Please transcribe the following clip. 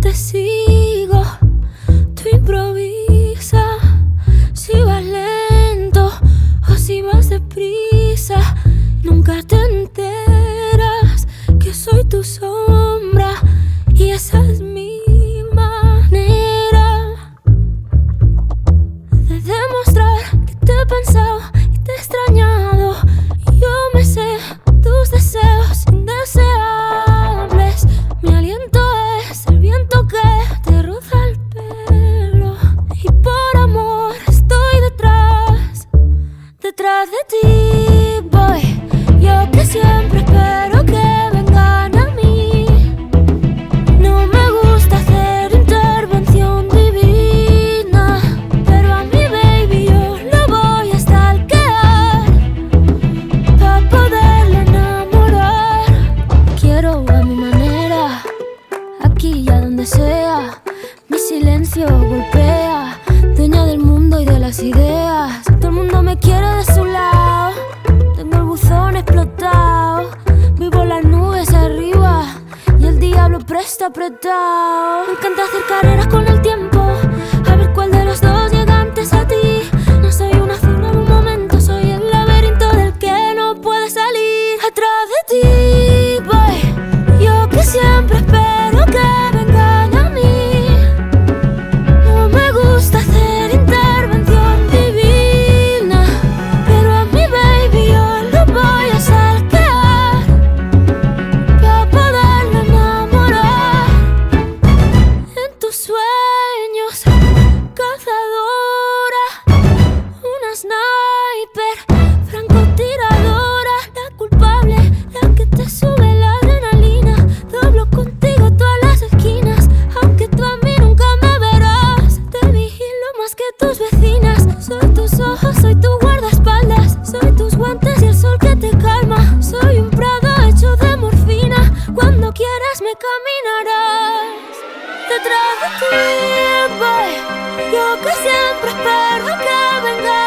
te sigo, tú improvisa. Si vas lento o si vas deprisa, nunca te enteras que soy tu sombra y esa es mi manera de demostrar que te he pensado y te he extrañado. Yo me sé tus deseos indeseables. Mi aliento es el viento que te roza el pelo y por amor estoy detrás de ti, boy. Yo que siempre espero que vengan a mí. No me gusta hacer intervención divina, pero a mi baby yo lo voy a stalkear pa' poderle enamorar. Quiero a mi manera, aquí y a donde sea. Mi silencio golpea, dueña del mundo y de las ideas. Todo el mundo me quiere de su lado, tengo el buzón explotado. Vivo las nubes arriba y el diablo presta apretado. Me encanta hacer carreras con el tiempo, a ver cuál de los dos llega antes a ti. No soy una zurda en un momento, soy el laberinto del que no puede salir. Atrás de ti, boy, yo que siempre espero que vengan a mí. No me gusta hacer intervención divina, pero a mi baby yo lo voy a stalkear pa' poderlo enamorar. En tus sueños, cazadora, una sniper, francotiradora, la culpable, la que te sube la adrenalina. Doblo contigo todas las esquinas, aunque tú a mí nunca me verás. Te vigilo más que tus vecinas. Soy tus ojos, soy tu guardaespaldas, soy tus guantes y el sol que te calma. Soy un prado hecho de morfina, cuando quieras me caminarás. Detrás de ti, boy, yo que siempre espero que vengas.